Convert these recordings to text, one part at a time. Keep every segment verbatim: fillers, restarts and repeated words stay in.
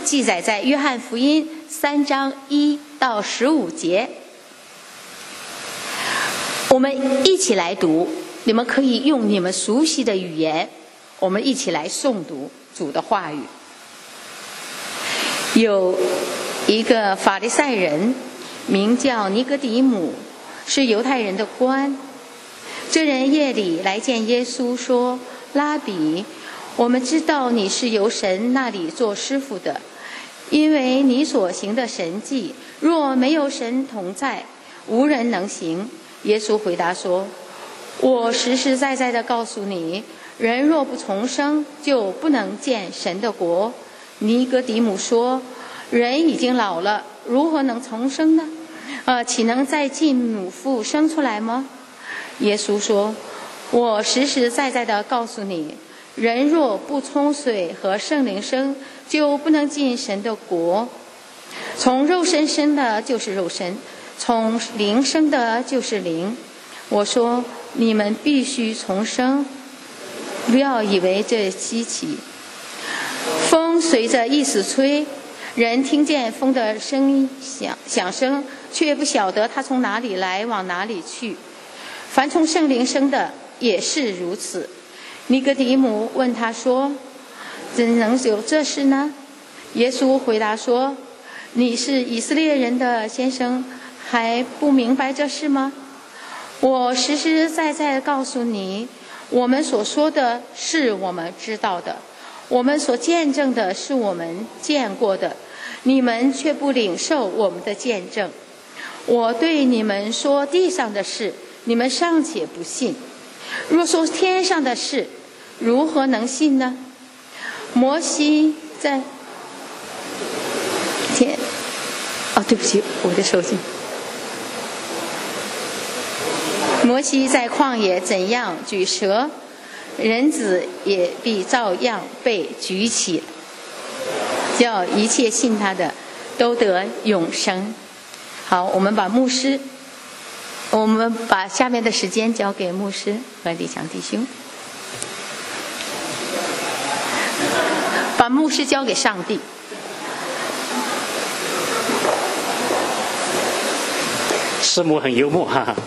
记载在约翰福音三章一到十五节。我们一起来读，你们可以用你们熟悉的语言，我们一起来诵读主的话语。有一个法利赛人，名叫尼哥底母，是犹太人的官。这人夜里来见耶稣，说：拉比，我们知道你是由神那里做师傅的，因为你所行的神迹，若没有神同在，无人能行。耶稣回答说：我实实在在地告诉你，人若不重生，就不能见神的国。尼哥底母说：人已经老了，如何能重生呢？呃，岂能再进母腹生出来吗？耶稣说：我实实在在地告诉你，人若不从水和圣灵生，就不能进神的国。从肉身生的就是肉身，从灵生的就是灵。我说你们必须重生，不要以为这稀奇。风随着意思吹，人听见风的声音响响声，却不晓得它从哪里来，往哪里去。凡从圣灵生的也是如此。尼哥底母问他说：怎能有这事呢？耶稣回答说：你是以色列人的先生，还不明白这事吗？我实实在在告诉你，我们所说的是我们知道的，我们所见证的是我们见过的，你们却不领受我们的见证。我对你们说地上的事，你们尚且不信，若说天上的事，如何能信呢？摩西在天哦，对不起，我的手机。摩西在旷野怎样举蛇，人子也必照样被举起，叫一切信他的都得永生。好，我们把牧师，我们把下面的时间交给牧师和李强弟兄，把牧师交给上帝。 师母很幽默，哈哈。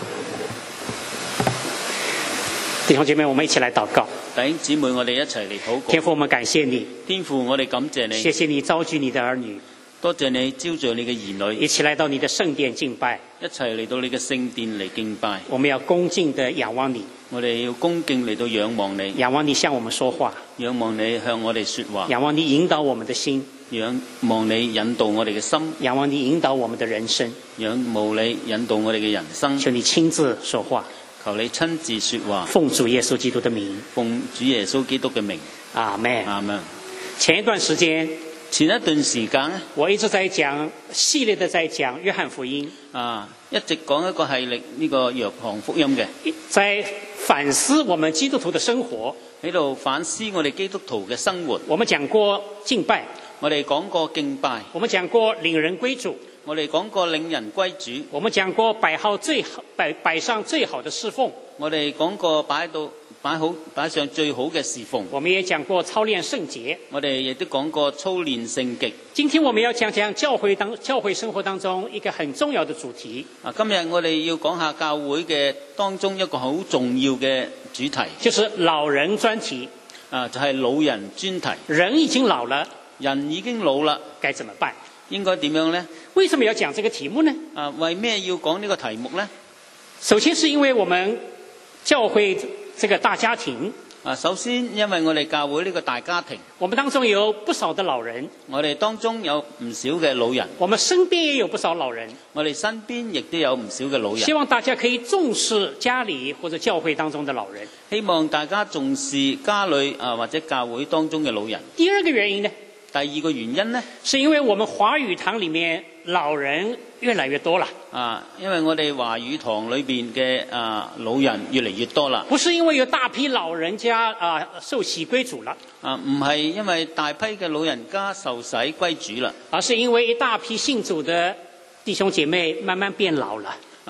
弟兄姐妹，我们一起来祷告。 弟兄姊妹，我哋一齊嚟禱告。 天父，我們感謝你。 天父，我哋感謝你。 謝謝你召聚你的兒女。 多謝你招聚你嘅兒女， 一起來到你的聖殿敬拜。 一齊嚟到你嘅聖殿嚟敬拜。 我們要恭敬地仰望你。 我哋要恭敬嚟到仰望你。 仰望你向我們說話。 仰望你向我哋說話。 仰望你引導我們的心。 仰望你引導我哋嘅心。 仰望你引導我們的人生。 仰望你引導我哋嘅人生。 求你親自說話。 求你親自說話。 奉主耶穌基督的名。 奉主耶穌基督嘅名。 阿們。 阿們。 前一段時間。 前一段時間咧， 我一直在講系列的在講約翰福音啊，一直講一個系列呢個約翰福音嘅， 在反思我們基督徒的生活， 喺度反思我哋基督徒嘅生活。 我們講過敬拜， 我哋講過敬拜， 我們講過領人歸主， 我哋講過領人歸主， 我們講過擺好最好擺擺上最好的侍奉， 我哋講過擺到。擺好擺上最好嘅侍奉， 我們也講過操練聖潔， 我哋亦都講過操練聖潔。 今天我們要講講教會當教會生活當中一個很重要的主題。 啊，今日我哋要講下教會嘅當中一個好重要嘅主題， 就是老人專題。 啊，就係老人專題。 人已經老了， 人已經老啦， 該怎麼辦？ 應該點樣呢？ 為什麼要講這個題目呢？ 啊，為咩要講呢個題目呢？ 首先是因為我們教會這個大家庭啊，首先因為我哋教會呢個大家庭， 我們當中有不少的老人， 我哋當中有唔少嘅老人， 我們身邊也有不少老人， 我哋身邊亦都有唔少嘅老人。 希望大家可以重視家裏或者教會當中的老人， 希望大家重視家裏啊或者教會當中嘅老人。 第二個原因呢？ 第二個原因呢， 是因為我們華語堂裡面老人越來越多了啊，因為我哋華語堂裏邊嘅啊老人越嚟越多啦。 不是因為有大批老人家啊受洗歸主了啊，唔係因為大批嘅老人家受洗歸主啦， 而是因為一大批信主的弟兄姐妹慢慢變老了。 啊，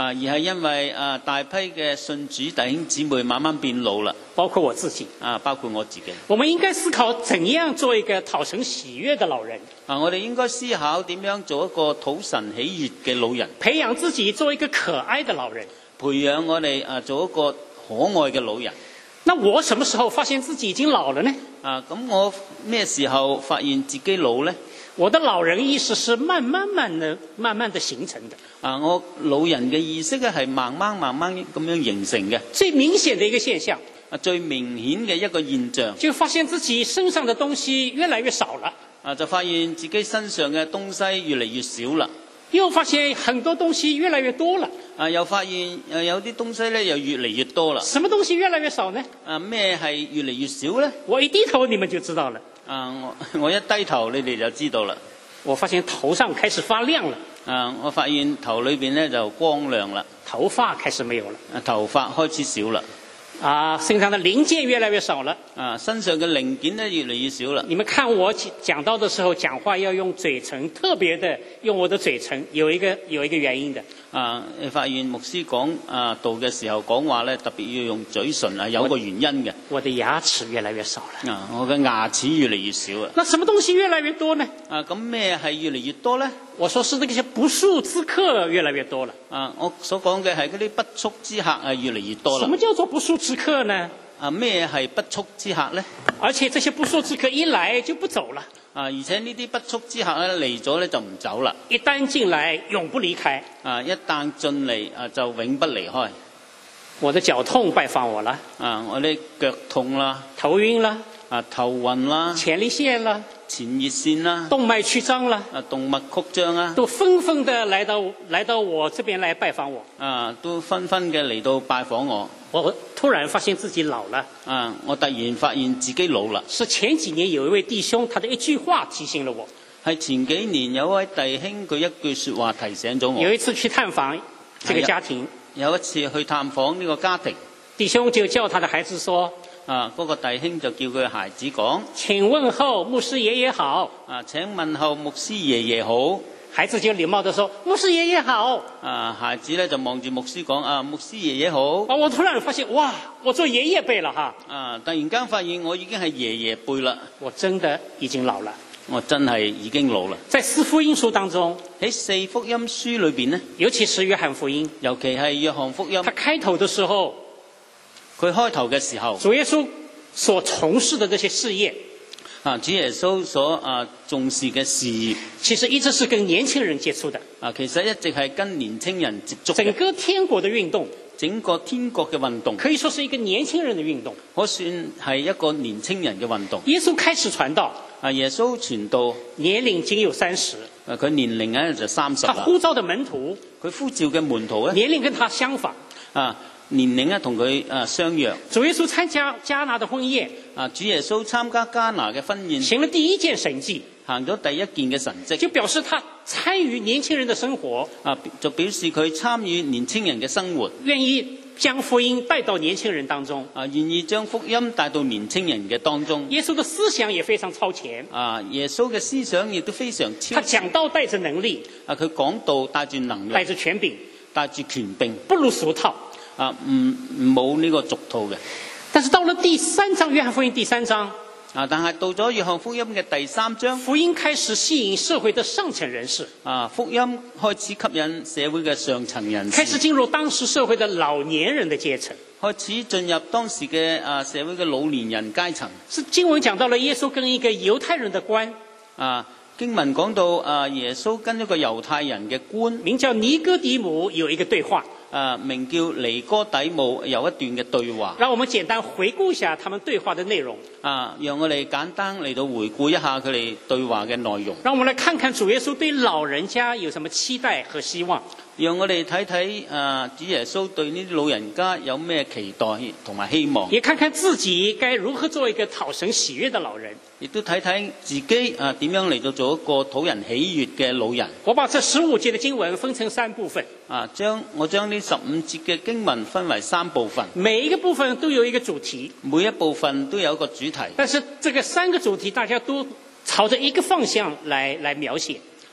啊，而係因為啊大批嘅信主弟兄姊妹慢慢變老啦， 包括我自己。 啊，包括我自己。 我們應該思考怎樣做一個討神喜悅的老人。 啊，我哋應該思考點樣做一個討神喜悅嘅老人， 培養自己做一個可愛的老人， 培養我哋啊做一個可愛嘅老人。 那我什麼時候發現自己已經老了呢？ 啊，咁我咩時候發現自己老呢？ 我的老人意識是慢慢慢的、慢慢的形成的。 啊，我老人嘅意識咧係慢慢慢慢咁樣形成嘅。 最明顯的一個現象， 啊，最明顯嘅一個現象， 就發現自己身上的東西越來越少了。 啊，就發現自己身上嘅東西越嚟越少啦。 又發現很多東西越來越多了。 啊，又發現誒有啲東西咧又越嚟越多啦。 什麼東西越來越少呢？ 啊，咩係越嚟越少咧？ 我一低頭，你們就知道了。 啊，我我一低頭，你哋就知道啦。 我發現頭上開始發亮了。 啊，我發現頭裏邊咧就光亮啦。 頭髮開始沒有了。 啊，頭髮開始少啦。 啊，身上的零件越來越少了。 啊，身上嘅零件咧越嚟越少啦。 你們看我講到的時候，講話要用嘴唇，特別的用我的嘴唇，有一個有一個原因的。 啊，你發現牧師講啊道嘅時候講話咧，特別要用嘴唇啊，有個原因嘅。 我的牙齒越來越少了。 啊，我嘅牙齒越嚟越少啊。 那什麼東西越來越多呢？ 啊，咁咩係越嚟越多咧？ 我說是那些不速之客越來越多了。 啊，我所講嘅係嗰啲不速之客啊，越嚟越多啦。 什麼叫做不速之客呢？ 啊，咩係不速之客咧？ 而且這些不速之客一來就不走了。 啊，而且呢啲不速之客咧嚟咗咧就唔走啦。 一旦進來，永不離開。 啊，一旦進嚟啊，就永不離開。 我的腳痛拜訪我了。 啊，我啲腳痛啦， 頭暈啦， 啊頭暈啦， 前列腺啦， 前列腺啦， 動脈曲張啦， 啊動脈曲張啊， 都紛紛的來到來到我這邊來拜訪我。 啊，都紛紛嘅嚟到拜訪我。 我突然發現自己老了。 啊，我突然發現自己老啦。 是前幾年有一位弟兄，他的一句話提醒了我。 係前幾年有位弟兄佢一句說話提醒咗我。 有一次去探訪這個家庭， 有一次去探訪呢個家庭， 弟兄就叫他的孩子說： 啊，嗰、那個弟兄就叫佢孩子講： 請問候牧師爺爺好。 啊，請問候牧師爺爺好。 孩子就禮貌地說：牧師爺爺好。 啊，孩子咧就望住牧師講：啊，牧師爺爺好。 啊，我突然發現，哇，我做爺爺輩了哈。 啊，突然間發現我已經係爺爺輩啦。 我真的已經老了。 我真係已經老啦。 在四福音書當中， 喺四福音書裏邊呢， 尤其是約翰福音， 尤其係約翰福音， 他開頭的時候， 佢開頭嘅時候， 主耶穌所從事的這些事業， 啊，主耶穌所啊重視嘅事業， 其實一直是跟年輕人接觸的。 啊，其實一直係跟年輕人接觸嘅。 整個天國的運動， 整個天國嘅運動， 可以說是一個年輕人的運動， 可算係一個年輕人嘅運動。 耶穌開始傳道， 啊，耶穌傳道年齡僅有三十， 啊，佢年齡咧就三十啦。 他呼召的門徒， 佢呼召嘅門徒咧， 年齡跟他相仿， 啊，年齡咧同佢啊相若。 主耶穌參加迦拿的婚宴， 啊，主耶穌參加迦拿嘅婚宴， 行了第一件神蹟， 行咗第一件嘅神蹟， 就表示他參與年輕人的生活， 啊，就表示佢參與年輕人嘅生活， 願意將福音帶到年輕人當中， 啊，願意將福音帶到年輕人嘅當中。 耶穌的思想也非常超前， 啊，耶穌嘅思想亦都非常超前。 他講道帶着能力， 啊，佢講道帶住能力， 帶着權柄， 帶住權柄， 不入俗套。 啊，唔冇呢個俗套嘅。 但是到了第三章，約翰福音第三章， 啊，但係到咗約翰福音嘅第三章， 福音開始吸引社會的上層人士， 啊，福音開始吸引社會嘅上層人士， 開始進入當時社會的老年人的階層， 開始進入當時嘅啊社會嘅老年人階層。 是經文講到了耶穌跟一個猶太人的官， 啊，經文講到啊，耶穌跟一個猶太人嘅官， 名叫尼哥底母，有一個對話。 啊，名叫尼哥底母，有一段嘅對話。 讓我們簡單回顧一下他們對話的內容。 啊，讓我哋簡單嚟到回顧一下佢哋對話嘅內容。 讓我們來看看主耶穌對老人家有什麼期待和希望。 讓我哋睇睇啊，主耶穌對呢啲老人家有咩期待同埋希望。 也看看自己該如何做一個討神喜悅的老人。 亦都睇睇自己啊點樣嚟到做一個討人喜悅嘅老人。 我把這十五節的經文分成三部分。 啊，將我將呢十五節嘅經文分為三部分。 每一個部分都有一個主題。 每一部分都有一個主題。 但是這個三個主題大家都朝着一個方向來來描寫。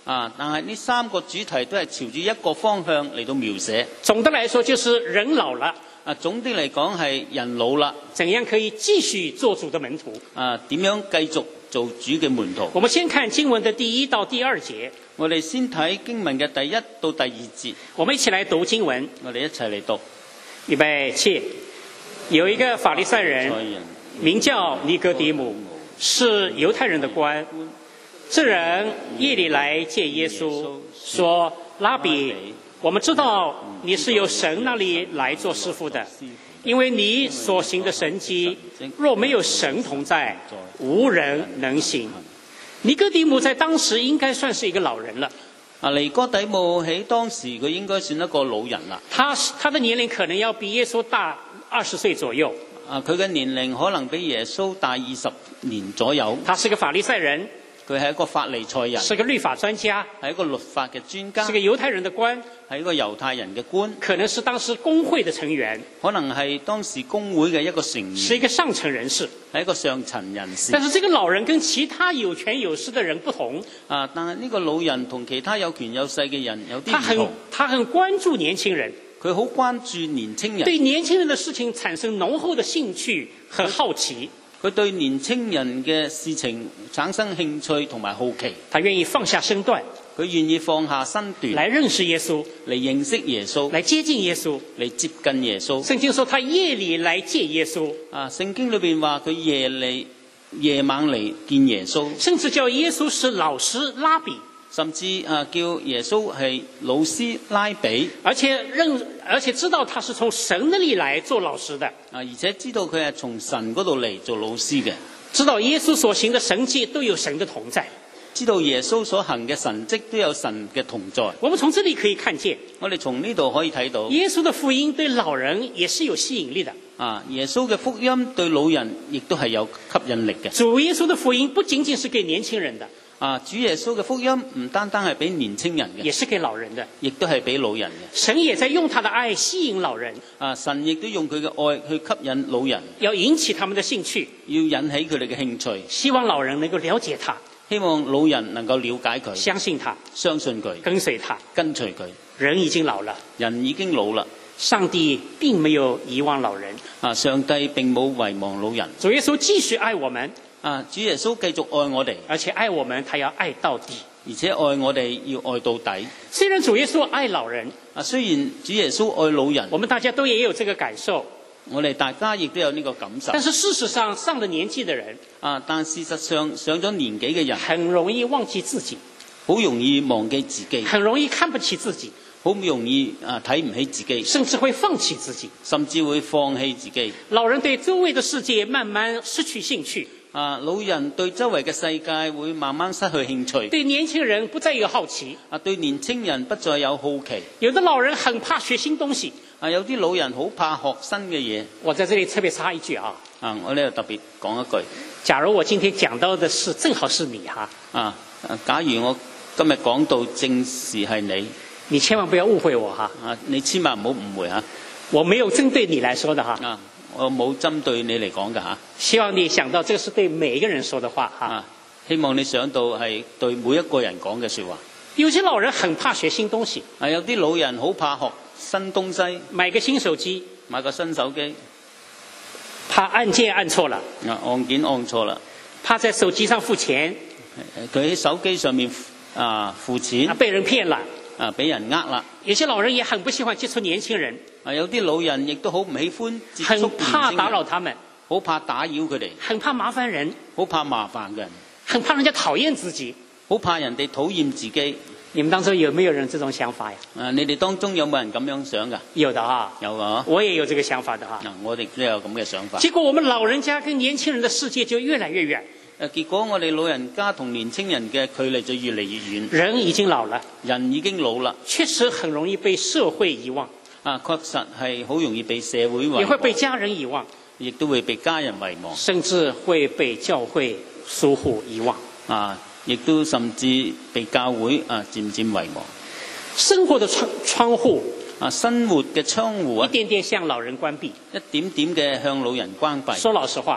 啊，但係呢三個主題都係朝住一個方向嚟到描寫。 总的来说，就是人老了， 啊，總的嚟講係人老啦， 怎樣可以繼續做主的門徒？ 啊，點樣繼續做主嘅門徒？ 我們先看經文的第一到第二節。 我哋先睇經文嘅第一到第二節。 我們一起來讀經文。 我哋一齊嚟讀。 預備起。有一個法利賽人，名叫尼哥底母，是猶太人的官。這人夜裡來見耶穌，說：拉比，我們知道你是由神那裡來做師傅的，因為你所行的神蹟，若沒有神同在，無人能行。尼哥底母在當時應該算是一個老人了。 啊，尼哥底母喺當時佢應該算一個老人啦。 他他的年齡可能要比耶穌大二十歲左右。 啊，佢嘅年齡可能比耶穌大二十年左右。 他是個法利賽人。 佢係一個法利賽人， 是個律法專家， 係一個律法嘅專家， 是個猶太人的官， 係一個猶太人嘅官， 可能是當時公會的成員， 可能係當時公會嘅一個成員， 是一個上層人士， 係一個上層人士。 但是這個老人跟其他有權有勢的人不同， 啊，但係呢個老人同其他有權有勢嘅人有啲唔同。 他很他很關注年輕人， 佢好關注年輕人， 對年輕人的事情產生濃厚的興趣和好奇。 佢對年青人嘅事情產生興趣同埋好奇， 他願意放下身段， 佢願意放下身段來認識耶穌， 嚟認識耶穌， 來接近耶穌， 嚟接近耶穌。 聖經說他夜裏來見耶穌， 啊，聖經裏邊話佢夜嚟夜晚嚟見耶穌， 甚至叫耶穌是老師拉比。 甚至啊叫耶穌係老師拉比， 而且認而且知道他是從神那裡來做老師的， 啊而且知道佢係從神嗰度嚟做老師嘅， 知道耶穌所行的神蹟都有神的同在， 知道耶穌所行嘅神蹟都有神嘅同在。 我們從這裡可以看見， 我哋從呢度可以睇到， 耶穌的福音對老人也是有吸引力的。 啊，耶穌嘅福音對老人亦都係有吸引力嘅。 主耶穌的福音不僅僅是給年輕人的。 啊！主耶穌嘅福音唔單單係俾年青人嘅， 也是給老人的， 亦都係俾老人嘅。 神也在用他的愛吸引老人。 啊！神亦都用佢嘅愛去吸引老人， 要引起他們的興趣， 要引起佢哋嘅興趣。 希望老人能夠了解他， 希望老人能夠了解佢， 相信他， 相信佢， 跟隨他， 跟隨佢。 人已經老了， 人已經老啦。 上帝並沒有遺忘老人。 啊！上帝並冇遺忘老人。 主耶穌繼續愛我們。 啊！主耶穌繼續愛我哋， 而且愛我們，他要愛到底。 而且愛我哋要愛到底。 雖然主耶穌愛老人， 啊，雖然主耶穌愛老人， 我們大家都也有這個感受。 我哋大家亦都有呢個感受。 但是事實上，上了年紀的人， 啊，但事實上上咗年紀嘅人， 很容易忘記自己， 好容易忘記自己， 很容易看不起自己， 好容易啊睇唔起自己， 甚至會放棄自己， 甚至會放棄自己。 老人對周圍的世界慢慢失去興趣。 啊，老人對周圍嘅世界會慢慢失去興趣， 對年輕人不再有好奇。 啊，對年輕人不再有好奇。 有的老人很怕學新東西， 啊，有啲老人好怕學新嘅嘢。 我在這裡特別插一句啊， 啊，我呢度特別講一句， 假如我今天講到的是正好是你哈， 啊，假如我今日講到正是係你， 你千萬不要誤會我哈， 啊，你千萬唔好誤會吓， 我沒有針對你來說的哈。 啊，我冇針對你嚟講㗎吓。 希望你想到這個是對每一個人說的話哈。 啊，希望你想到係對每一個人講嘅說話。 有些老人很怕學新東西， 啊，有啲老人好怕學新東西， 買個新手機， 買個新手機， 怕按鍵按錯了， 啊，按鍵按錯啦， 怕在手機上付錢， 佢喺手機上面啊付錢， 啊被人騙了， 啊俾人呃啦。 有些老人也很不喜歡接觸年輕人， 啊，有啲老人亦都好唔喜歡接觸年輕人， 很怕打擾他們， 好怕打擾佢哋， 很怕麻煩人， 好怕麻煩嘅人， 很怕人家討厭自己， 好怕人哋討厭自己。 你們當中有沒有人這種想法呀？ 啊，你哋當中有冇人咁樣想㗎？ 有的啊， 有啊， 我也有這個想法的哈。 嗱，我哋都有咁嘅想法。 結果我們老人家跟年輕人的世界就越來越遠。 誒，結果我哋老人家同年青人嘅距離就越嚟越遠。 人已經老了， 人已經老啦， 確實很容易被社會遺忘。 啊，確實係好容易被社會遺忘， 也會被家人遺忘， 亦都會被家人遺忘， 甚至會被教會疏忽遺忘。 啊，亦都甚至被教會啊漸漸遺忘。 生活的窗窗戶啊，生活嘅窗戶啊， 一點點向老人關閉， 一點點嘅向老人關閉。 說老實話，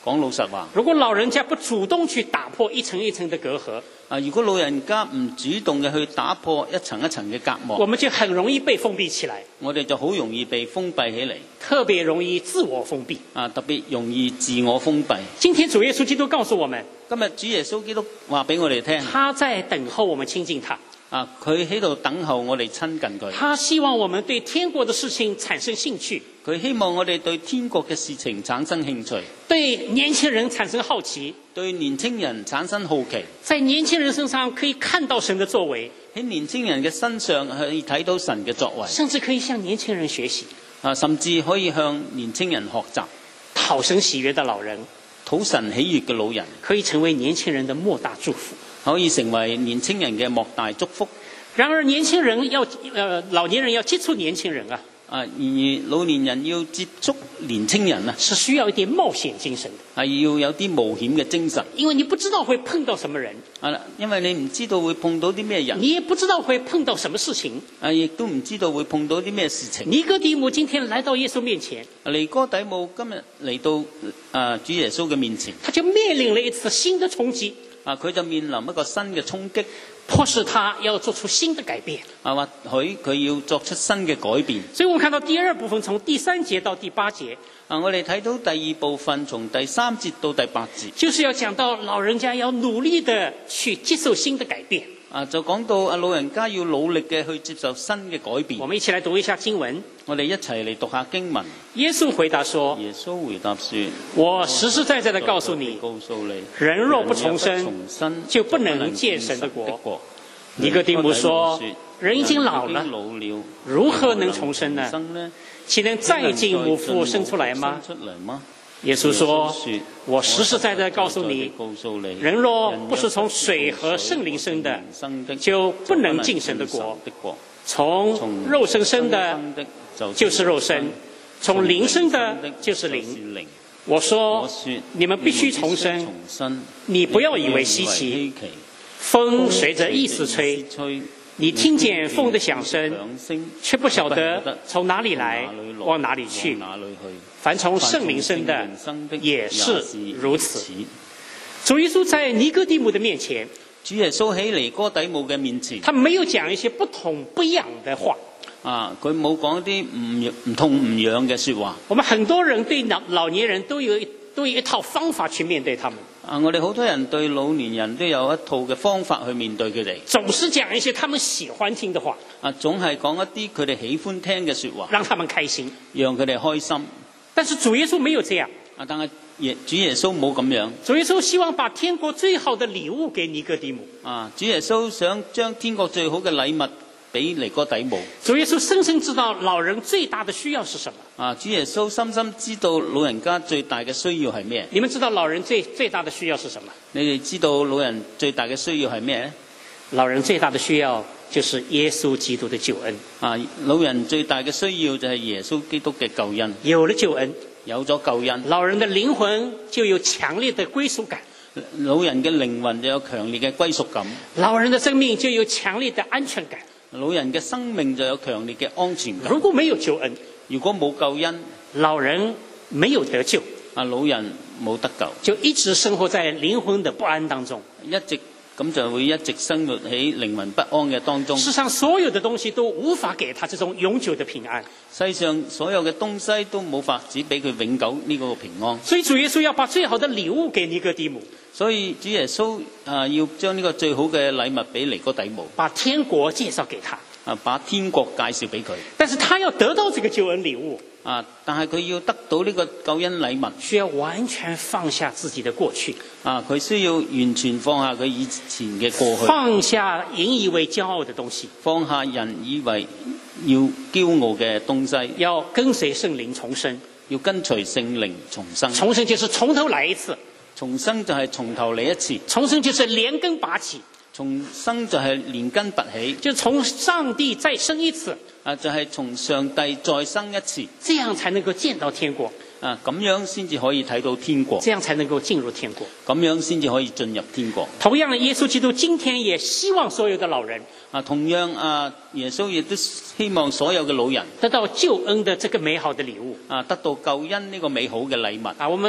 講老實話， 如果老人家不主動去打破一層一層的隔閡， 啊，如果老人家唔主動嘅去打破一層一層嘅隔膜， 我們就很容易被封閉起來， 我哋就好容易被封閉起嚟， 特別容易自我封閉。 啊，特別容易自我封閉。 今天主耶穌基督告訴我們， 今日主耶穌基督話俾我哋聽， 他在等候我們親近他。 啊，佢喺度等候我哋親近佢。 他希望我們對天國的事情產生興趣， 佢希望我哋對天國嘅事情產生興趣， 對年輕人產生好奇， 對年輕人產生好奇， 在年輕人身上可以看到神的作為， 喺年輕人嘅身上可以睇到神嘅作為， 甚至可以向年輕人學習。 啊，甚至可以向年輕人學習。 討神喜悅的老人， 討神喜悅嘅老人， 可以成為年輕人的莫大祝福。 可以成為年輕人嘅莫大祝福。 然而年輕人要，呃，老年人要接觸年輕人啊， 啊，然而老年人要接觸年輕人啊， 是需要一點冒險精神的， 係要有啲冒險嘅精神。 因為你不知道會碰到什麼人， 啊，因為你唔知道會碰到啲咩人， 你也不知道會碰到什麼事情。 啊，亦都唔知道會碰到啲咩事情。 尼哥底母今天來到耶穌面前， 尼哥底母今日嚟到啊主耶穌嘅面前， 他就面臨了一次新的衝擊。 啊，佢就面臨一個新嘅衝擊， 迫使他要做出新的改變。 啊，或許佢要作出新嘅改變。 所以我們看到第二部分，從第三節到第八節， 啊，我哋睇到第二部分從第三節到第八節， 就是要講到老人家要努力的去接受新的改變。 啊，就講到啊老人家要努力嘅去接受新嘅改變。 我們一起來讀一下經文。 我哋一齊嚟讀下經文。 耶穌回答說： 耶穌回答說： 我實實在在的告訴你， 告訴你， 人若不重生，就不能見神的國。尼哥底母說：人已經老了，如何能重生呢？豈能再進母腹生出來嗎？耶穌說：我實實在在告訴你，人若不是從水和聖靈生的，就不能進神的國。從肉身生的，就是肉身；從靈生的，就是靈。我說，你們必須重生。你不要以為稀奇。風隨着意思吹，你聽見風的響聲，卻不曉得從哪裡來，往哪裡去。凡從聖靈生的，也是如此。主耶穌在尼哥底母的面前， 主耶穌喺尼哥底母嘅面前， 他沒有講一些不同不一樣的話。 啊，佢冇講一啲唔唔痛唔癢嘅說話。 我們很多人對老老年人都有都有一套方法去面對他們。 啊，我哋好多人對老年人都有一套嘅方法去面對佢哋。 總是講一些他們喜歡聽的話。 啊，總係講一啲佢哋喜歡聽嘅說話， 讓他們開心， 讓佢哋開心。 但是主耶穌沒有這樣。 啊，但係耶主耶穌冇咁樣。 主耶穌希望把天國最好的禮物給尼哥底母。 啊，主耶穌想將天國最好嘅禮物俾尼哥底母。 主耶穌深深知道老人最大的需要是什麼。 啊，主耶穌深深知道老人家最大嘅需要係咩？ 你們知道老人最最大的需要是什麼？ 你哋知道老人最大嘅需要係咩？ 老人最大的需要就是耶穌基督的救恩。 啊，老人最大嘅需要就係耶穌基督嘅救恩。 有了救恩， 有咗救恩， 老人的靈魂就有強烈的歸屬感。 老人嘅靈魂就有強烈嘅歸屬感。 老人的生命就有強烈的安全感。 老人嘅生命就有強烈嘅安全感。 如果沒有救恩， 如果冇救恩， 老人沒有得救。 啊，老人冇得救， 就一直生活在靈魂的不安當中。 一直咁就會一直生活喺靈魂不安嘅當中。 世上所有的東西都無法給他這種永久的平安。 世上所有嘅東西都冇法子俾佢永久呢個平安。 所以主耶穌要把最好的禮物給尼哥底母。 所以主耶穌啊，要將呢個最好嘅禮物俾尼哥底母， 把天國介紹給他。 啊，把天國介紹俾佢。 但是他要得到這個救恩禮物， 啊，但係佢要得到呢個救恩禮物， 需要完全放下自己的過去。 啊，佢需要完全放下佢以前嘅過去， 放下引以為驕傲的東西， 放下人以為要驕傲嘅東西， 要跟隨聖靈重生， 要跟隨聖靈重生。 重生就是從頭來一次， 重生就係從頭嚟一次， 重生就是連根拔起。 重生就係連根拔起， 就從上帝再生一次， 啊，就係、是、從上帝再生一次， 這樣才能夠見到天國， 啊，咁樣先至可以睇到天國， 這樣才能夠進入天國， 咁樣先至可以進入天國。 同樣，耶穌基督今天也希望所有的老人， 啊，同樣啊，耶穌亦都希望所有嘅老人得到救恩的這個美好的禮物， 啊，得到救恩呢個美好嘅禮物。 啊，我們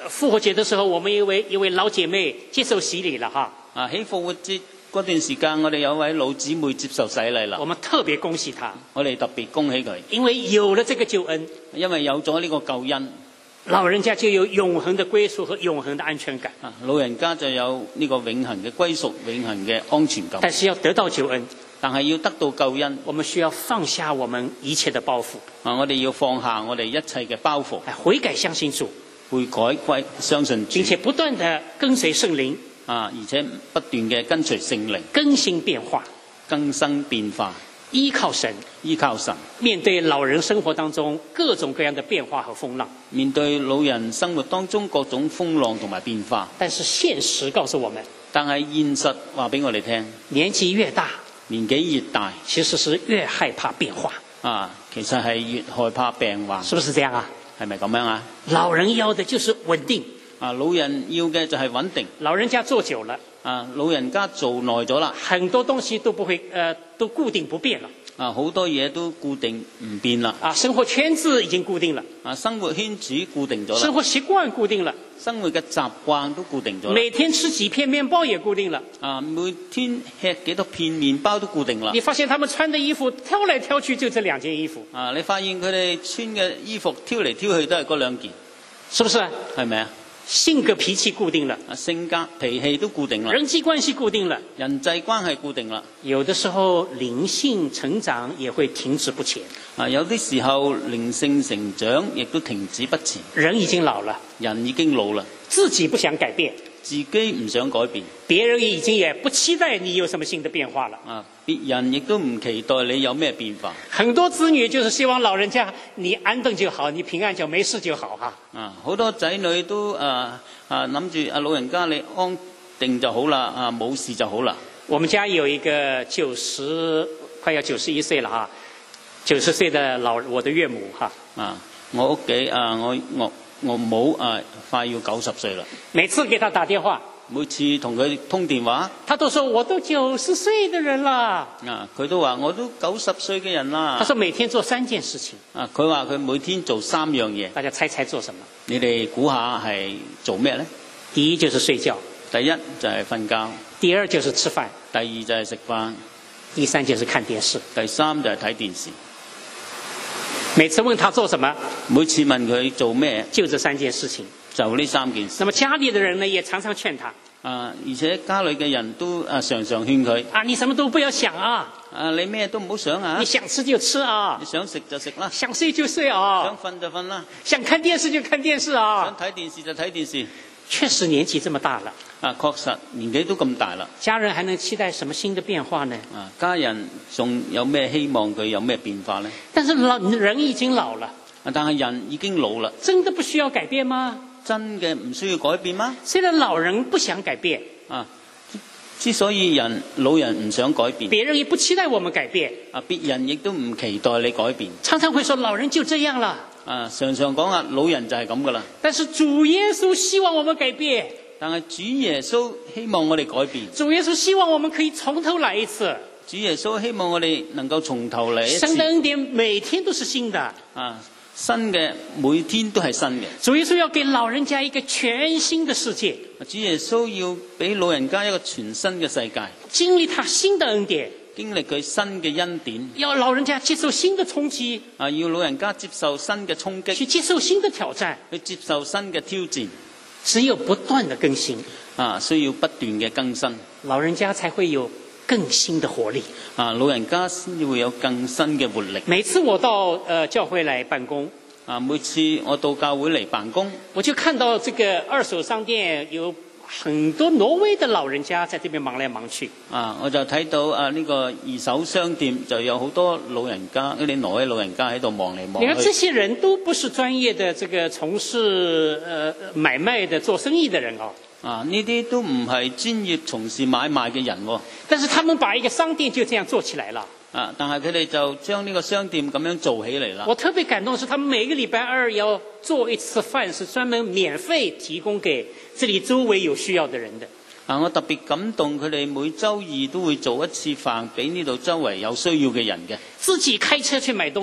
复活節的時候，我們一位一位老姐妹接受洗禮了哈。 啊，喺復活節嗰段時間，我哋有位老姊妹接受洗禮啦。 我們特別恭喜她， 我哋特別恭喜佢， 因為有了這個救恩， 因為有咗呢個救恩， 老人家就有永恆的歸屬和永恆的安全感。 啊，老人家就有呢個永恆嘅歸屬、永恆嘅安全感。 但是要得到救恩， 但係要得到救恩， 我們需要放下我們一切的包袱。 啊，我哋要放下我哋一切嘅包袱， 悔改相信主， 悔改歸相信主， 並且不斷地跟隨聖靈， 啊，而且不斷嘅跟隨聖靈， 更新變化， 更新變化， 依靠神， 依靠神， 面對老人生活當中各種各樣的變化和風浪。 面對老人生活當中各種風浪同埋變化。 但是現實告訴我們， 但係現實話俾我哋聽， 年紀越大， 年紀越大， 其實是越害怕變化。 啊，其實係越害怕病患， 是不是這樣啊？ 係咪咁樣啊？ 老人要的就是穩定， 啊，老人要嘅就係穩定。 老人家做久了， 啊，老人家做耐咗啦， 很多東西都不會，呃，都固定不變了。 啊，好多嘢都固定唔變啦。 啊，生活圈子已經固定了， 啊，生活圈子固定咗啦， 生活習慣固定了， 生活嘅習慣都固定咗啦。 每天吃幾片麵包也固定了。 啊，每天吃幾多片麵包都固定啦。 你發現他們穿的衣服挑來挑去就這兩件衣服。 啊，你發現佢哋穿嘅衣服挑嚟挑去都係嗰兩件， 是不是？ 係咪啊？ 性格脾氣固定了， 啊，性格脾氣都固定啦， 人際關係固定了， 人際關係固定啦。 有的時候靈性成長也會停止不前。 啊，有啲時候靈性成長亦都停止不前。 人已經老了， 人已經老啦， 自己不想改變， 自己唔想改變， 別人已經也不期待你有什麼新的變化了。 啊，別人亦都唔期待你有咩變化。 很多子女就是希望老人家你安頓就好，你平安就沒事就好哈。 啊，好多仔女都啊啊諗住啊老人家你安定就好啦，啊冇事就好啦。 我們家有一個九十快要九十一歲了哈，九十歲的老我的岳母哈。 啊，我屋企啊我我我母啊快要九十歲啦。 每次給他打電話， 每次同佢通電話， 他都說我都九十歲的人啦。 啊，佢都話我都九十歲嘅人啦。 他說每天做三件事情。 啊，佢話佢每天做三樣嘢。 大家猜猜做什麼？ 你哋估下係做咩呢？ 第一就是睡覺， 第一就係瞓覺， 第二就是吃飯， 第二就係食飯， 第三就是看電視。 第三就係睇電視。 每次問他做什麼， 每次問佢做咩， 就這三件事情。 就呢三件事。 那麼家裏的人呢，也常常勸他。 啊，而且家裏嘅人都啊常常勸佢。 啊，你什麼都不要想啊！ 啊，你咩都唔好想啊！ 你想吃就吃啊！ 你想食就食啦， 想睡就睡啊！ 想瞓就瞓啦， 想看電視就看電視啊！ 想睇電視就睇電視。 確實年紀這麼大了， 啊，確實年紀都咁大啦。 家人還能期待什麼新的變化呢？ 啊，家人仲有咩希望佢有咩變化呢？ 但是老人已經老了， 啊，但係人已經老啦， 真的不需要改變嗎？ 真嘅唔需要改變嗎？ 雖然老人不想改變， 啊，之所以人老人唔想改變， 別人也不期待我們改變， 啊，別人亦都唔期待你改變。 常常會說老人就這樣了， 啊，常常講啊，老人就係咁噶啦。 但是主耶穌希望我們改變， 但係主耶穌希望我哋改變。 主耶穌希望我們可以從頭來一次。 主耶穌希望我哋能夠從頭嚟一次。 神的恩典每天都是新的。 啊，新嘅每天都係新嘅。 主耶穌要給老人家一個全新的世界。 主耶穌要俾老人家一個全新嘅世界， 經歷他新的恩典， 經歷佢新嘅恩典。 要老人家接受新的衝擊， 啊，要老人家接受新嘅衝擊， 去接受新的挑戰， 去接受新嘅挑戰。 只有不斷的更新， 啊，需要不斷嘅更新， 老人家才會有更新的活力。 啊，老人家先會有更新嘅活力。 每次我到呃教會來辦公， 啊，每次我到教會嚟辦公， 我就看到這個二手商店有很多挪威的老人家在這邊忙來忙去。 啊，我就睇到啊呢、這個二手商店就有好多老人家，嗰啲挪威老人家喺度望嚟望去。 你看這些人都不是專業的這個從事呃買賣的做生意的人哦。 啊，呢啲都唔係專業從事買賣嘅人喎。 但是他們把一個商店就這樣做起來了。 啊，但係佢哋就將呢個商店咁樣做起嚟啦。 我特別感動的是，他們每個禮拜二要做一次飯，是專門免費提供給這裡周圍有需要的人的。 啊，我特別感動，佢哋每週二都會做一次飯俾呢度周圍有需要嘅人嘅。 自己開車去買東西，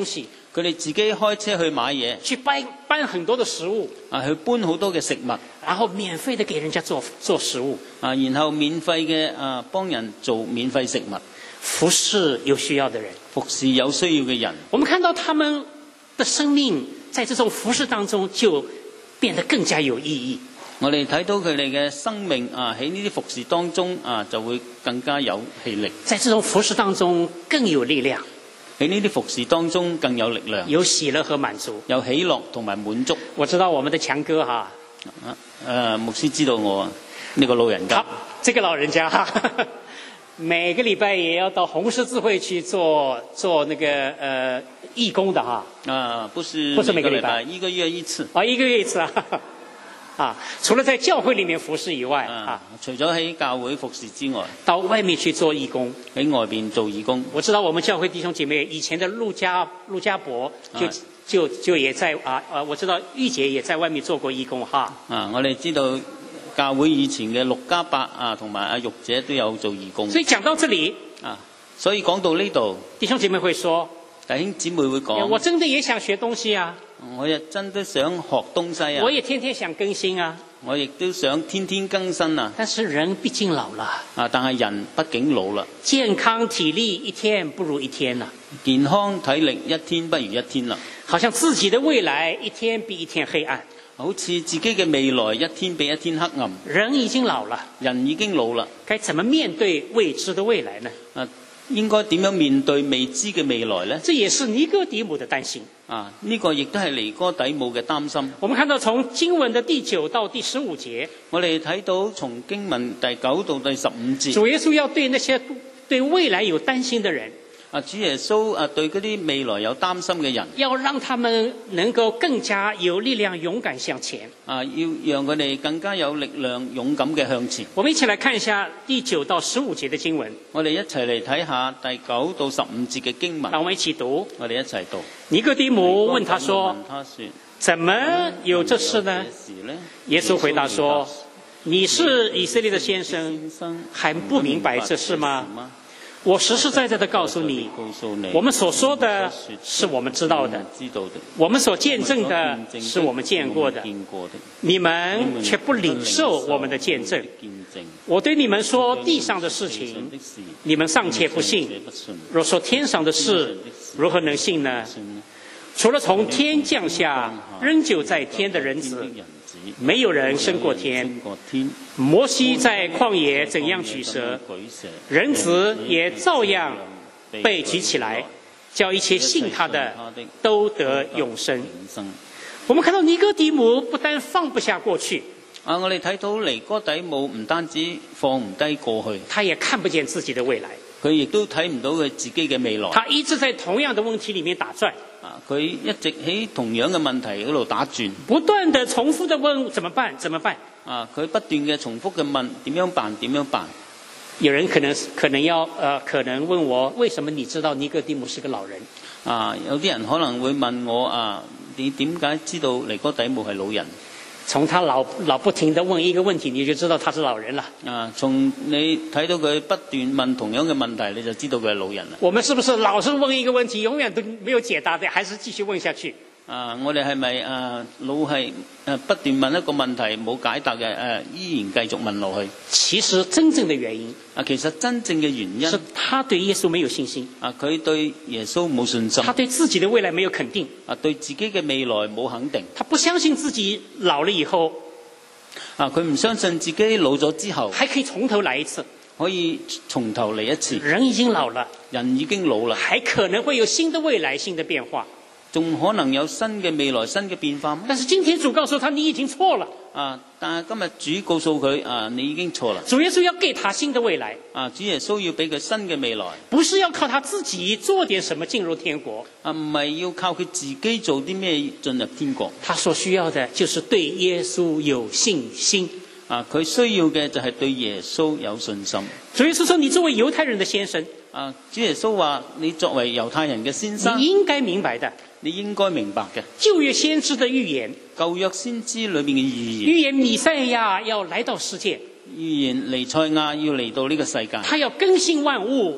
佢哋自己開車去買嘢， 去搬搬很多的食物， 啊，去搬好多嘅食物， 然後免費的給人家做做食物， 啊，然後免費嘅啊幫人做免費食物， 服侍有需要的人， 服侍有需要嘅人。 我們看到他們的生命在這種服侍當中就變得更加有意義。 我哋睇到佢哋嘅生命啊，喺呢啲服侍當中啊，就會更加有氣力。 在這種服侍當中更有力量， 喺呢啲服侍當中更有力量， 有喜樂和滿足， 有喜樂同埋滿足。 我知道我們的強哥哈， 啊，誒牧師知道我呢、這個老人家， 這個老人家哈，每個禮拜也要到紅十字會去做做那個呃義工的哈。 啊，不是不是每個禮拜， 一個月一次。 啊，一個月一次啊。啊，除了在教會裡面服侍以外，啊， 除咗喺教會服侍之外， 到外面去做義工， 喺外邊做義工。 我知道我們教會弟兄姐妹以前的陸家陸家伯就、啊、就就也在啊啊，我知道玉姐也在外面做過義工哈。 啊，我哋知道教會以前嘅陸家伯啊，同埋阿玉姐都有做義工。 所以講到這裡啊，所以講到呢度， 弟兄姐妹會說， 弟兄姊妹會講， 我真的也想學東西啊。 我亦真的想學東西啊！ 我也天天想更新啊！ 我亦都想天天更新啊！ 但是人畢竟老了啊！但係人畢竟老啦， 健康體力一天不如一天啦， 健康體力一天不如一天啦， 好像自己的未來一天比一天黑暗， 好似自己嘅未來一天比一天黑暗。 人已經老了， 人已經老啦， 該怎麼面對未知的未來呢？ 啊，應該點樣面對未知嘅未來呢？ 這也是尼哥底母的擔心。 啊，呢、這個亦都係尼哥底母嘅擔心。 我們看到從經文的第九到第十五節， 我哋睇到從經文第九到第十五節， 主耶穌要對那些對未來有擔心的人， 啊，主耶穌啊對嗰啲未來有擔心嘅人， 要讓他們能夠更加有力量、勇敢向前。 啊，要讓佢哋更加有力量、勇敢嘅向前。 我們一起來看一下第九到十五節的經文。 我哋一齊嚟睇下第九到十五節嘅經文。 讓我們一起讀。 我哋一齊讀。 尼哥底母問他說： 他說怎麼有這事呢？耶穌回答說：你是以色列的先生，還不明白這事嗎？我實實在在的告訴你，我們所說的是我們知道的，我們所見證的是我們見過的，你們卻不領受我們的見證。我對你們說地上的事情，你們尚且不信，若說天上的事，如何能信呢？除了從天降下，仍舊在天的人子，沒有人升過天。摩西在曠野怎樣取蛇，人子也照樣被舉起來，叫一切信他的都得永生。我們看到尼哥底母不但放不下過去， 啊，我哋睇到尼哥底母唔單止放唔低過去， 他也看不見自己的未來， 佢亦都睇唔到佢自己嘅未來。 他一直在同樣的問題裡面打轉。 啊！佢一直喺同樣嘅問題嗰度打轉， 不斷地重複地問怎麼辦？怎麼辦？ 啊！佢不斷嘅重複嘅問點樣辦？點樣辦？ 有人可能可能要呃，可能問我，為什麼你知道尼哥底母是個老人？ 啊！有啲人可能會問我啊，你點解知道尼哥底母係老人？ 從他老老不停地問一個問題，你就知道他是老人了。 啊，從你睇到佢不斷問同樣嘅問題，你就知道佢係老人啦。 我們是不是老是問一個問題，永遠都沒有解答的，還是繼續問下去？ 啊，我哋係咪啊老係誒不斷問一個問題冇解答嘅誒、啊，依然繼續問落去？ 其實真正的原因啊，其實真正嘅原因是他對耶穌沒有信心。 啊，佢對耶穌冇信心。 他對自己的未來沒有肯定。 啊，對自己嘅未來冇肯定。 他不相信自己老了以後， 啊，佢唔相信自己老咗之後， 還可以從頭來一次。 可以從頭嚟一次。 人已經老了， 人已經老啦， 還可能會有新的未來、新的變化。 仲可能有新嘅未來、新嘅變化嗎？ 但是今天主告訴他，你已經錯了。 啊！但係今日主告訴佢啊，你已經錯啦。 主耶穌要給他新的未來。 啊！主耶穌要俾佢新嘅未來， 不是要靠他自己做點什麼進入天國。 啊，唔係要靠佢自己做啲咩進入天國。 他所需要的就是對耶穌有信心。 啊！佢需要嘅就係對耶穌有信心。 主耶穌說：你作為猶太人的先生， 啊！主耶穌話：你作為猶太人嘅先生， 你應該明白的。 你應該明白嘅舊約先知的預言， 舊約先知裏面嘅預言， 預言彌賽亞要來到世界， 預言彌賽亞要嚟到呢個世界， 他要更新萬物，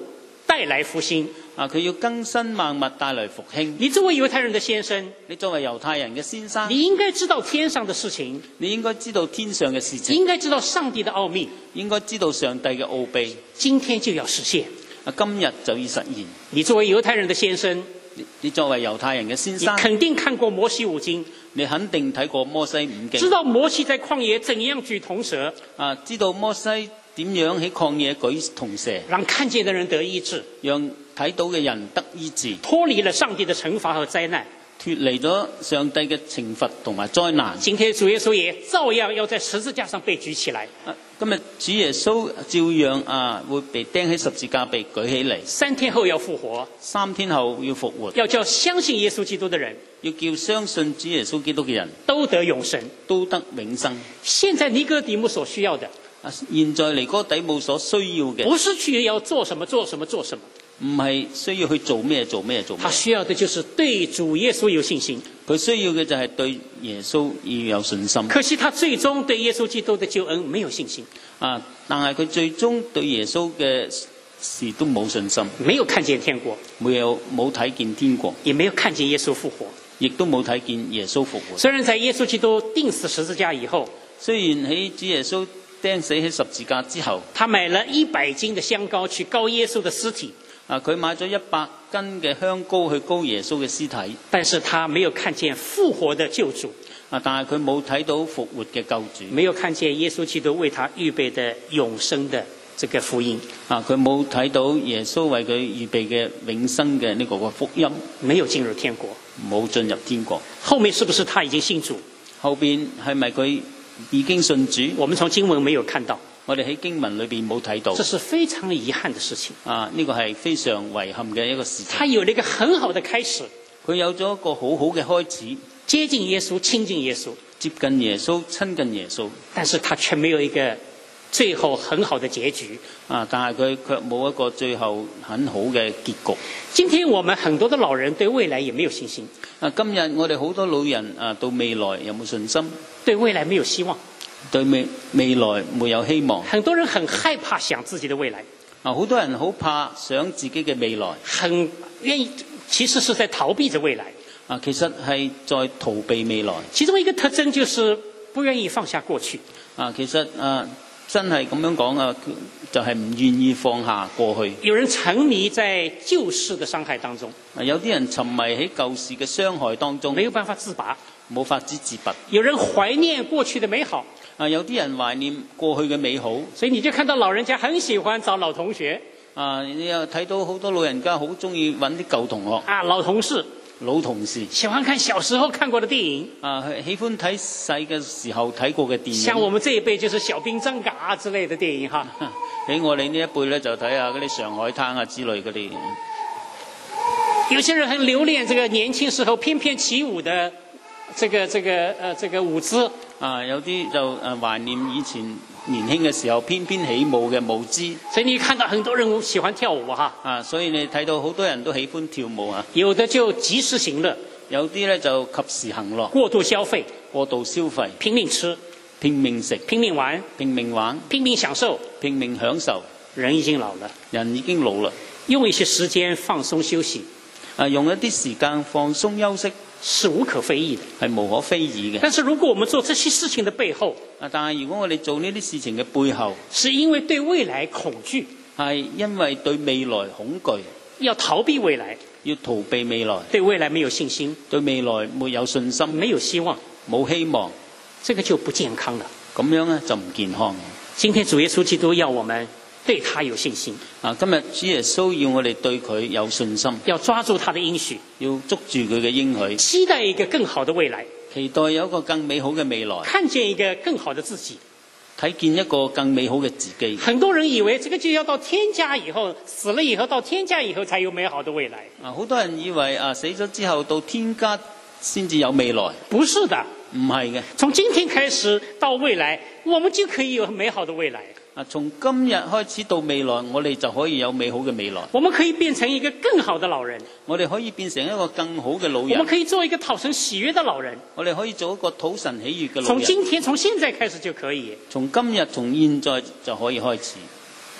帶來復興。 啊，佢要更新萬物，帶來復興。 你作為猶太人的先生， 你作為猶太人嘅先生， 你應該知道天上的事情， 你應該知道天上嘅事情， 應該知道上帝的奧秘， 應該知道上帝嘅奧秘。 今天就要實現。 啊，今日就要實現。 你作為猶太人的先生， 你你作為猶太人嘅先生， 你肯定看過摩西五經， 你肯定睇過摩西五經， 知道摩西在曠野怎樣舉銅蛇， 啊，知道摩西點樣喺曠野舉銅蛇， 讓看見的人得醫治， 讓睇到嘅人得醫治， 脫離了上帝的懲罰和災難， 脫離咗上帝嘅懲罰同埋災難。 今天主耶穌也照樣要在十字架上被舉起來。 啊，今日主耶穌照樣啊會被釘喺十字架，被舉起嚟。 三天後要復活， 三天後要復活， 要叫相信耶穌基督的人， 要叫相信主耶穌基督嘅人都得永生， 都得永生。 現在尼哥底母所需要的， 啊，現在尼哥底母所需要嘅， 不是去要做什麼做什麼做什麼， 唔係需要去做咩做咩做咩， 他需要的就是對主耶穌有信心。 佢需要嘅就係對耶穌要有信心。 可惜他最終對耶穌基督的救恩沒有信心， 啊，但係佢最終對耶穌嘅事都冇信心， 沒有看見天國， 沒有冇睇見天國， 也沒有看見耶穌復活。 亦都冇睇見耶穌復活。 雖然在耶穌基督釘死十字架以後， 雖然喺主耶穌釘死喺十字架之後， 他買了一百斤的香膏去膏耶穌的屍體， 啊，佢買咗一百斤嘅香膏去膏耶穌嘅屍體， 但是他沒有看見復活的救主， 啊，但係佢冇睇到復活嘅救主， 沒有看見耶穌基督為他預備的永生的這個福音， 啊，佢冇睇到耶穌為佢預備嘅永生嘅呢個個福音， 沒有進入天國。 冇進入天國。 後面是不是他已經信主？ 後邊係咪佢已經信主？ 我們從經文沒有看到， 我哋喺經文裏邊冇睇到。 這是非常遺憾的事情。 啊，呢個係非常遺憾嘅一個事情。 他有了一個很好的開始， 佢有咗一個好好嘅開始， 接近耶穌，親近耶穌， 接近耶穌，親近耶穌。 但是他卻沒有一個最後很好的結局。 啊，但係佢卻冇一個最後很好嘅結局。 今天我們很多的老人對未來也沒有信心。 啊，今日我哋好多老人啊，對未來有冇信心？ 對未來沒有希望， 對未未來沒有希望。 很多人很害怕想自己的未來， 啊，好多人好怕想自己嘅未來， 很願意，其實是在逃避着未來。 啊，其實係在逃避未來。 其中一個特徵就是不願意放下過去。 啊，其實啊，真係咁樣講啊，就係唔願意放下過去。 有人沉迷在舊事的傷害當中， 啊，有啲人沉迷喺舊事嘅傷害當中， 沒有辦法自拔， 冇法子自拔。 有人懷念過去的美好， 啊，有啲人懷念過去嘅美好， 所以你就看到老人家很喜歡找老同學。 啊，你又睇到好多老人家好中意揾啲舊同學， 啊，老同事， 老同事， 喜歡看小時候看過的電影。 啊，喜歡睇細嘅時候睇過嘅電影。 像我們這一輩就是小兵張嘎之類的電影哈。 喺我哋呢一輩咧，就睇下嗰啲上海灘啊之類嗰啲。 有些人很留戀這個年輕時候翩翩起舞的這個這個呃這個舞姿。 啊，有啲就誒懷念以前年輕嘅時候翩翩起舞嘅舞姿。 所以你看到很多人喜歡跳舞哈。 啊，所以你睇到好多人都喜歡跳舞啊。 有的就及時行樂， 有啲咧就及時行樂， 過度消費， 過度消費， 拼命吃， 拼命食， 拼命玩， 拼命玩， 拼命享受， 拼命享受。 人已經老了， 人已經老啦， 用一些時間放鬆休息， 啊，用一啲時間放鬆休息， 是無可非議的， 係無可非議嘅。 但是如果我們做這些事情的背後， 啊，但係如果我哋做呢啲事情嘅背後， 是因為對未來恐懼， 係因為對未來恐懼， 要逃避未來， 要逃避未來， 對未來沒有信心， 對未來沒有信心， 沒有希望， 冇希望， 這個就不健康了。 咁樣咧就唔健康。 今天主耶穌基督要我們對他有信心。 啊，今日主耶穌要我哋對佢有信心， 要抓住他的應許， 要捉住佢嘅應許， 期待一個更好的未來， 期待有一個更美好嘅未來， 看見一個更好的自己， 睇見一個更美好嘅自己。 很多人以為這個就要到天家以後，死了以後到天家以後才有美好的未來。 啊，好多人以為啊死咗之後到天家先至有未來， 不是的， 唔係嘅。 從今天開始到未來，我們就可以有美好的未來。 啊，從今日開始到未來，我哋就可以有美好嘅未來。 我們可以變成一個更好的老人， 我哋可以變成一個更好嘅老人。 我們可以做一個討神喜悅的老人。 我哋可以做一個討神喜悅嘅老人。 從今天，從現在開始就可以。 從今日，從現在就可以開始。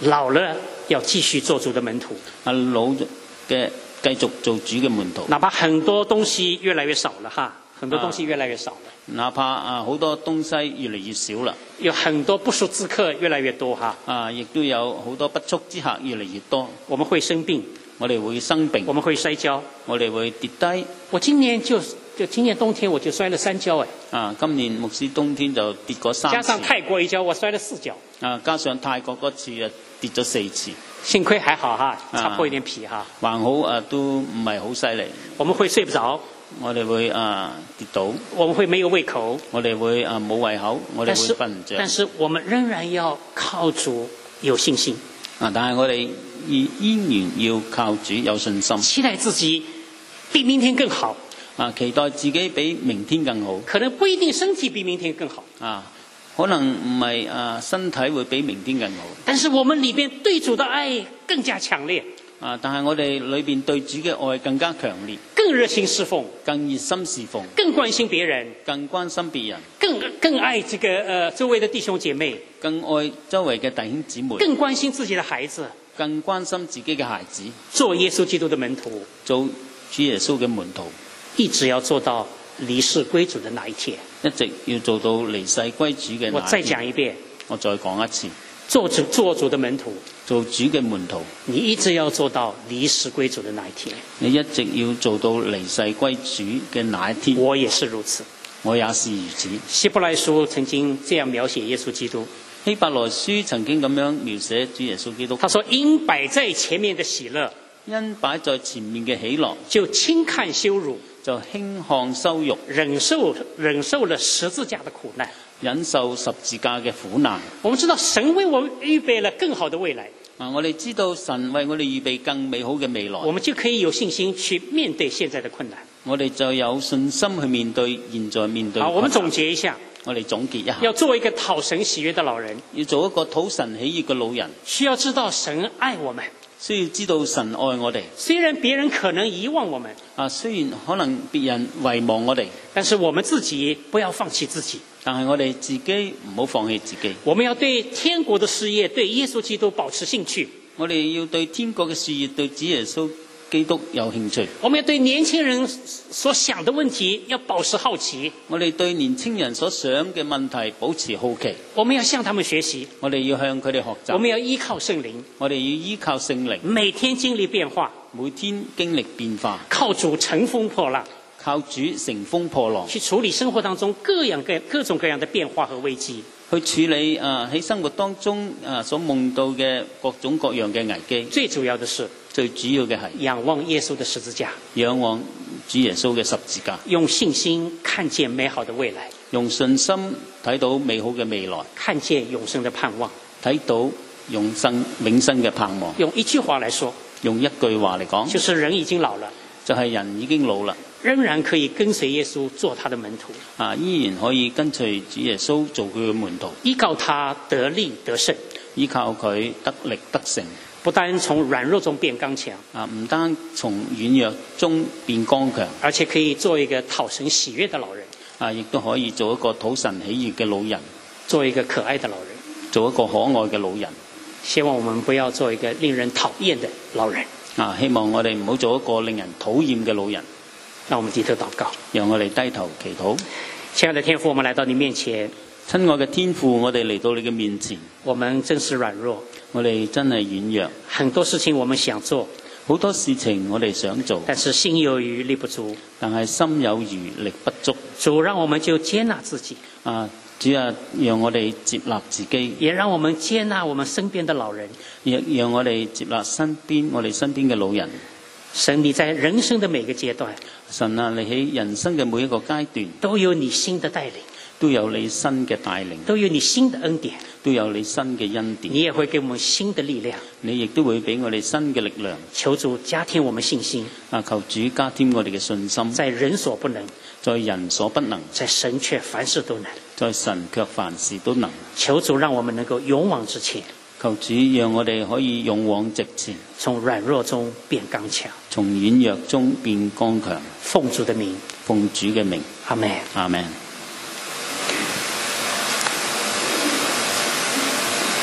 老了要繼續做主的門徒。 啊，老嘅繼續做主嘅門徒。 哪怕很多東西越來越少了哈，很多東西越來越少了。 哪怕啊好多東西越嚟越少啦。 有很多不速之客越來越多哈。 啊，亦都有好多不速之客越嚟越多。 我們會生病， 我哋會生病， 我們會摔跤， 我哋會跌低。 我今年就就今年冬天我就摔了三跤誒。 啊，今年牧師冬天就跌過三次。 加上泰國一跤，我摔了四跤。啊， 加上泰國嗰次啊跌咗四次。幸虧還好哈，擦破一點皮哈。 還好啊，都唔係好犀利。 我們會睡不着。 我哋會啊跌倒。 我們會沒有胃口。 我哋會啊冇胃口，我哋會瞓唔着。 但是我們仍然要靠主有信心。 啊，但係我哋依依然要靠主有信心。 期待自己比明天更好。 啊，期待自己比明天更好。 可能不一定身體比明天更好。 啊，可能唔係啊身體會比明天更好。 但是我們裏邊對主的愛更加強烈。 啊！但係我哋裏邊對主嘅愛更加強烈， 更熱心侍奉， 更熱心侍奉， 更關心別人， 更關心別人， 更更愛這個呃周圍的弟兄姐妹， 更愛周圍嘅弟兄姊妹， 更關心自己的孩子， 更關心自己嘅孩子， 做耶穌基督的門徒， 做主耶穌嘅門徒， 一直要做到離世歸主的那一天， 一直要做到離世歸主嘅那一天。 我再講一遍， 我再講一次。 做主做主的門徒， 做主嘅門徒， 你一直要做到離世歸主的那一天。 你一直要做到離世歸主嘅那一天。 我也是如此， 我也是如此。 希伯來書曾經這樣描寫耶穌基督。 希伯來書曾經咁樣描寫主耶穌基督。 他說：因擺在前面的喜樂， 因擺在前面嘅喜樂， 就輕看羞辱， 就輕看羞辱， 忍受忍受了十字架的苦難。 忍受十字架嘅苦難。 我們知道神為我們預備了更好的未來。 啊，我哋知道神為我哋預備更美好嘅未來。 我們就可以有信心去面對現在的困難。 我哋就有信心去面對現在面對。 好，我們總結一下。 我哋總結一下。 要做一個討神喜悅的老人。 要做一個討神喜悅嘅老人。 需要知道神愛我們。 需要知道神愛我哋。 雖然別人可能遺忘我們。啊， 雖然可能別人遺忘我哋， 但是我們自己不要放棄自己。 但係我哋自己唔好放棄自己。 我們要對天國的事業、對耶穌基督保持興趣。 我哋要對天國嘅事業、對主耶穌基督有興趣。 我們要對年輕人所想的問題要保持好奇。 我哋對年輕人所想嘅問題保持好奇。 我們要向他們學習。 我哋要向佢哋學習。 我們要依靠聖靈。 我哋要依靠聖靈。 每天經歷變化。 每天經歷變化。 靠主乘風破浪。 靠主乘風破浪， 去處理生活當中各樣各各種各樣的變化和危機。 去處理啊喺生活當中啊所夢到嘅各種各樣嘅危機。 最主要的是， 最主要嘅係仰望耶穌的十字架， 仰望主耶穌嘅十字架， 用信心看見美好的未來， 用信心睇到美好嘅未來， 看見永生的盼望， 睇到永生永生嘅盼望。 用一句話來說， 用一句話嚟講， 就是人已經老了， 就係人已經老啦。 仍然可以跟隨耶穌做他的門徒， 啊，依然可以跟隨主耶穌做佢嘅門徒， 依靠他得力得勝， 依靠佢得力得勝， 不單從軟弱中變剛強， 啊，唔單從軟弱中變剛強， 而且可以做一個討神喜悅的老人， 啊，亦都可以做一個討神喜悅嘅老人， 做一個可愛的老人， 做一個可愛嘅老人。 希望我們不要做一個令人討厭的老人， 啊，希望我哋唔好做一個令人討厭嘅老人。 讓我們低頭禱告， 讓我哋低頭祈禱。 親愛的天父，我們來到你面前。 親愛嘅天父，我哋嚟到你嘅面前。 我們真是軟弱， 我哋真係軟弱。 很多事情我們想做， 好多事情我哋想做， 但是心有餘力不足。 但係心有餘力不足。 主，讓我們就接納自己。 啊，主啊，讓我哋接納自己， 也讓我們接納我們身邊的老人， 亦讓我哋接納身邊我哋身邊嘅老人。 神，你在人生的每個階段， 神啊，你喺人生嘅每一個階段都有你新的帶領， 都有你新嘅帶領， 都有你新的恩典， 都有你新嘅恩典。 你也會給我們新的力量， 你亦都會俾我哋新嘅力量。 求主加添我們信心， 啊，求主加添我哋嘅信心。 在人所不能， 在人所不能， 在神卻凡事都能， 在神卻凡事都能。 求主讓我們能夠勇往直前。 求主讓我哋可以勇往直前， 從軟弱中變剛強， 從軟弱中變剛強。 奉主的名， 奉主嘅名， 阿們， 阿們。